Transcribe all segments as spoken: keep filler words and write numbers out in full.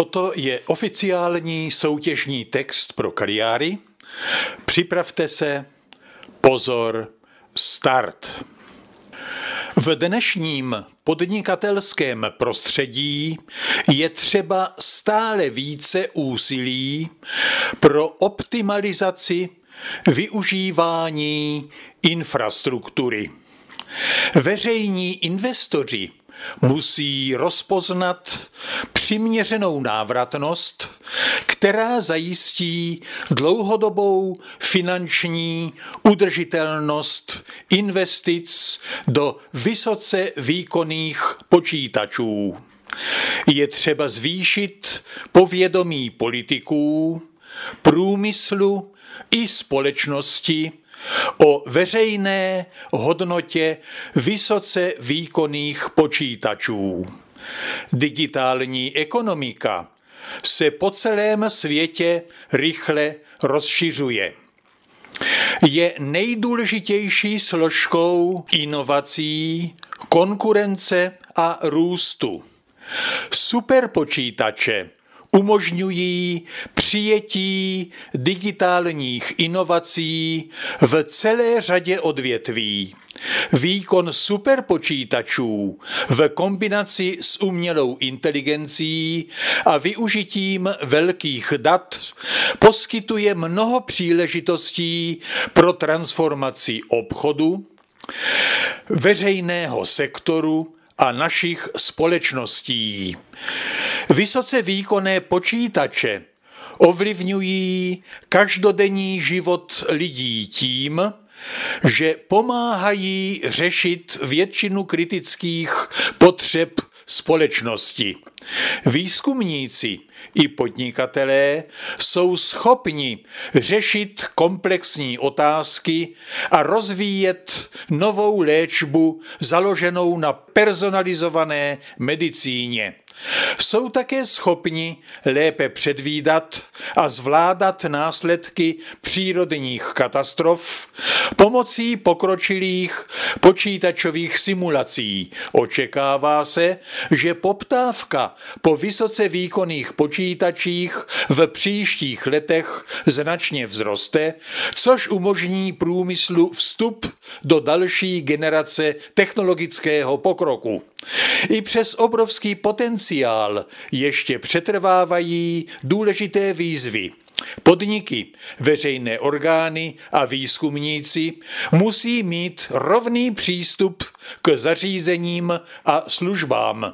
Toto je oficiální soutěžní text pro Cagliari. Připravte se, pozor, start. V dnešním podnikatelském prostředí je třeba stále více úsilí pro optimalizaci využívání infrastruktury. Veřejní investoři musí rozpoznat přiměřenou návratnost, která zajistí dlouhodobou finanční udržitelnost investic do vysoce výkonných počítačů. Je třeba zvýšit povědomí politiků, průmyslu i společnosti o veřejné hodnotě vysoce výkonných počítačů. Digitální ekonomika se po celém světě rychle rozšiřuje. Je nejdůležitější složkou inovací, konkurence a růstu. Superpočítače umožňují přijetí digitálních inovací v celé řadě odvětví. Výkon superpočítačů v kombinaci s umělou inteligencí a využitím velkých dat poskytuje mnoho příležitostí pro transformaci obchodu, veřejného sektoru a našich společností. Vysoce výkonné počítače ovlivňují každodenní život lidí tím, že pomáhají řešit většinu kritických potřeb společnosti. Výzkumníci i podnikatelé jsou schopni řešit komplexní otázky a rozvíjet novou léčbu založenou na personalizované medicíně. Jsou také schopni lépe předvídat a zvládat následky přírodních katastrof pomocí pokročilých počítačových simulací. Očekává se, že poptávka po vysoce výkonných počítačích v příštích letech značně vzroste, což umožní průmyslu vstup do další generace technologického pokroku. I přes obrovský potenciál ještě přetrvávají důležité výzvy. Podniky, veřejné orgány a výzkumníci musí mít rovný přístup k zařízením a službám.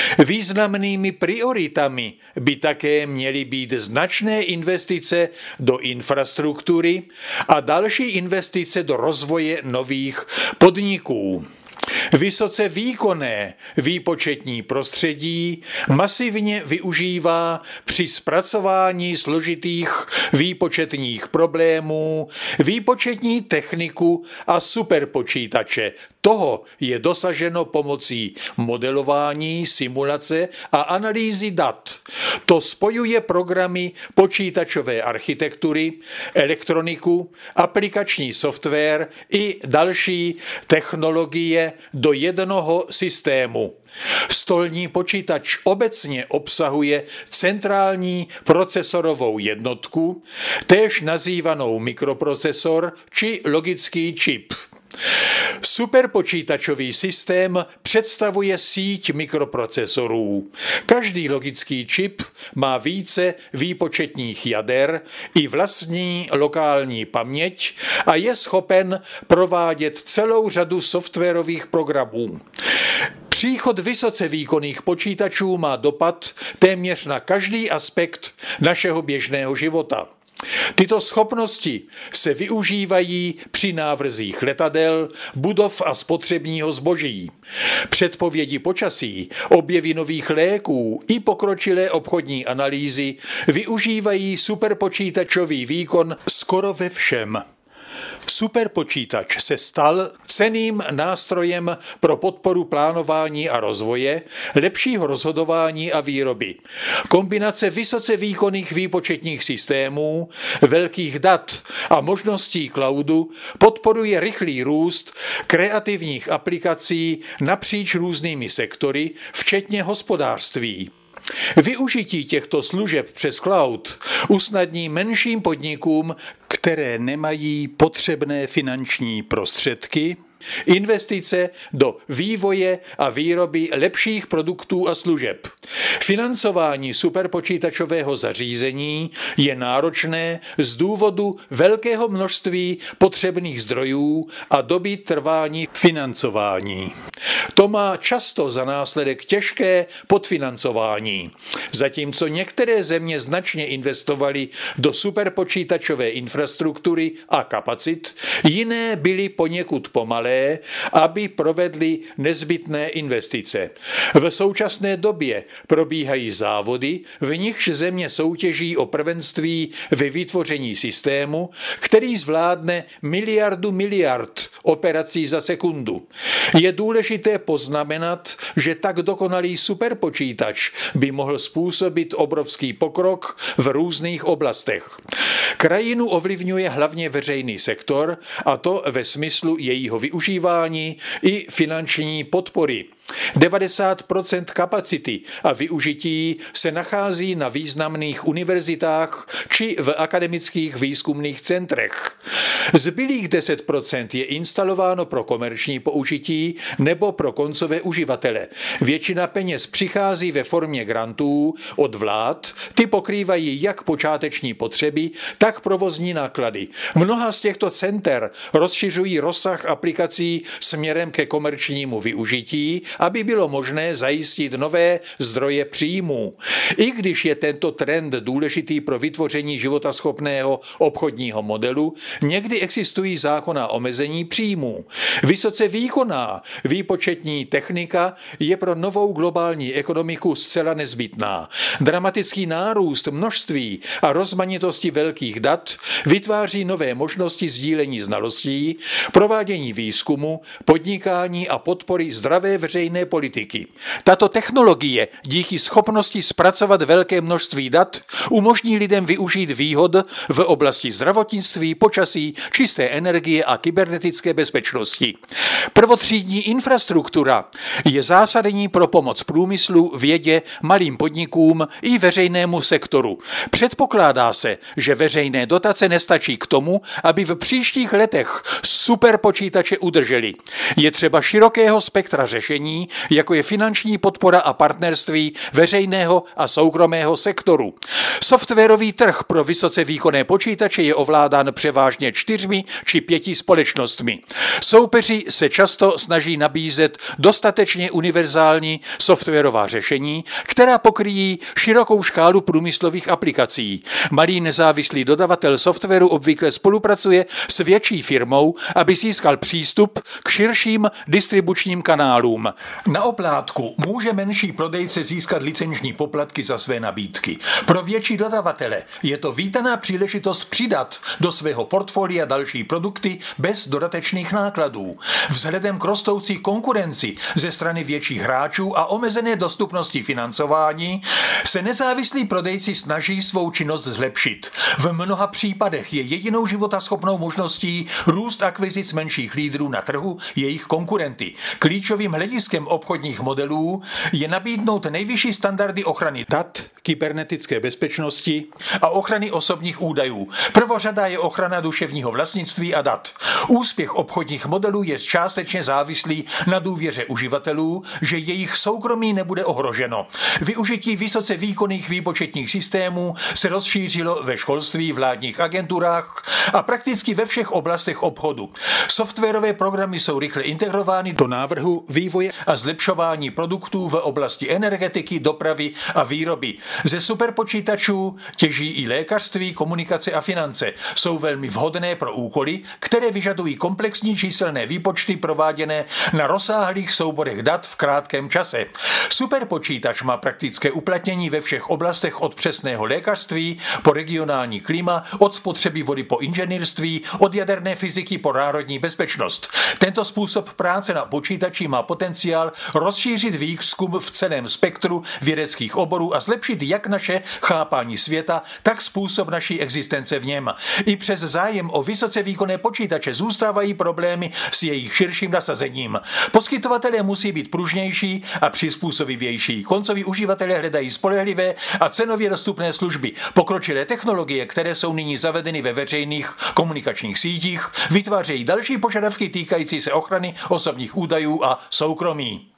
Významnými prioritami by také měly být značné investice do infrastruktury a další investice do rozvoje nových podniků. Vysoce výkonné výpočetní prostředí masivně využívá při zpracování složitých výpočetních problémů výpočetní techniku a superpočítače. Toho je dosaženo pomocí modelování, simulace a analýzy dat. To spojuje programy počítačové architektury, elektroniku, aplikační software i další technologie do jednoho systému. Stolní počítač obecně obsahuje centrální procesorovou jednotku, též nazývanou mikroprocesor či logický čip. Superpočítačový systém představuje síť mikroprocesorů. Každý logický čip má více výpočetních jader i vlastní lokální paměť a je schopen provádět celou řadu softwarových programů. Příchod vysoce výkonných počítačů má dopad téměř na každý aspekt našeho běžného života. Tyto schopnosti se využívají při návrzích letadel, budov a spotřebního zboží. Předpovědi počasí, objevy nových léků i pokročilé obchodní analýzy využívají superpočítačový výkon skoro ve všem. Superpočítač se stal cenným nástrojem pro podporu plánování a rozvoje, lepšího rozhodování a výroby. Kombinace vysoce výkonných výpočetních systémů, velkých dat a možností cloudu podporuje rychlý růst kreativních aplikací napříč různými sektory, včetně hospodářství. Využití těchto služeb přes cloud usnadní menším podnikům, které nemají potřebné finanční prostředky, investice do vývoje a výroby lepších produktů a služeb. Financování superpočítačového zařízení je náročné z důvodu velkého množství potřebných zdrojů a doby trvání financování. To má často za následek těžké podfinancování. Zatímco některé země značně investovaly do superpočítačové infrastruktury a kapacit, jiné byly poněkud pomalé, aby provedli nezbytné investice. V současné době probíhají závody, v nichž země soutěží o prvenství ve vytvoření systému, který zvládne miliardu miliard operací za sekundu. Je důležité poznamenat, že tak dokonalý superpočítač by mohl způsobit obrovský pokrok v různých oblastech. Krajinu ovlivňuje hlavně veřejný sektor, a to ve smyslu jejího využívání i finanční podpory. devadesát procent kapacity a využití se nachází na významných univerzitách či v akademických výzkumných centrech. Zbylých deset procent je instalováno pro komerční použití nebo pro koncové uživatele. Většina peněz přichází ve formě grantů od vlád, ty pokrývají jak počáteční potřeby, tak provozní náklady. Mnoha z těchto center rozšiřují rozsah aplikací směrem ke komerčnímu využití, aby bylo možné zajistit nové zdroje příjmů. I když je tento trend důležitý pro vytvoření životaschopného obchodního modelu, někdy existují zákonná omezení příjmů. Vysoce výkonná výpočetní technika je pro novou globální ekonomiku zcela nezbytná. Dramatický nárůst množství a rozmanitosti velkých dat vytváří nové možnosti sdílení znalostí, provádění výzkumu, podnikání a podpory zdravé veřejné politiky. Tato technologie díky schopnosti zpracovat velké množství dat umožní lidem využít výhod v oblasti zdravotnictví, počasí, čisté energie a kybernetické bezpečnosti. Prvotřídní infrastruktura je zásadní pro pomoc průmyslu, vědě, malým podnikům i veřejnému sektoru. Předpokládá se, že veřejné dotace nestačí k tomu, aby v příštích letech superpočítače udrželi. Je třeba širokého spektra řešení, jako je finanční podpora a partnerství veřejného a soukromého sektoru. Softwarový trh pro vysoce výkonné počítače je ovládán převážně čtyřmi či pěti společnostmi. Soupeři se často snaží nabízet dostatečně univerzální softwarová řešení, která pokryjí širokou škálu průmyslových aplikací. Malý nezávislý dodavatel softwaru obvykle spolupracuje s větší firmou, aby získal přístup k širším distribučním kanálům. Na oplátku může menší prodejce získat licenční poplatky za své nabídky. Pro větší dodavatele je to vítaná příležitost přidat do svého portfolia další produkty bez dodatečných nákladů. Vzhledem k rostoucí konkurenci ze strany větších hráčů a omezené dostupnosti financování se nezávislí prodejci snaží svou činnost zlepšit. V mnoha případech je jedinou životaschopnou možností růst akvizic menších lídrů na trhu jejich konkurenty. Klíčovým hlediskem obchodních modelů je nabídnout nejvyšší standardy ochrany dat, kybernetické bezpečnosti a ochrany osobních údajů. Prvořadá je ochrana duševního vlastnictví a dat. Úspěch obchodních modelů je částečně závislý na důvěře uživatelů, že jejich soukromí nebude ohroženo. Využití vysoce výkonných výpočetních systémů se rozšířilo ve školství, vládních agenturách a prakticky ve všech oblastech obchodu. Softwarové programy jsou rychle integrovány do návrhu, vývoje a zlepšování produktů v oblasti energetiky, dopravy a výroby. Ze superpočítačů těží i lékařství, komunikace a finance. Jsou velmi vhodné pro úkoly, které vyžadují komplexní číselné výpočty prováděné na rozsáhlých souborech dat v krátkém čase. Superpočítač má praktické uplatnění ve všech oblastech od přesného lékařství po regionální klima, od spotřeby vody po inženýrství, od jaderné fyziky po národní bezpečnost. Tento způsob práce na počítači má potenciál rozšířit výzkum v celém spektru vědeckých oborů a zlepšit jak naše chápání světa, tak způsob naší existence v něm. I přes zájem o vysoce výkonné počítače zůstávají problémy s jejich širším nasazením. Poskytovatelé musí být pružnější a přizpůsobivější. Koncoví uživatelé hledají spolehlivé a cenově dostupné služby. Pokročilé technologie, které jsou nyní zavedeny ve veřejných komunikačních sítích, vytvářejí další požadavky týkající se ochrany osobních údajů a soukromí.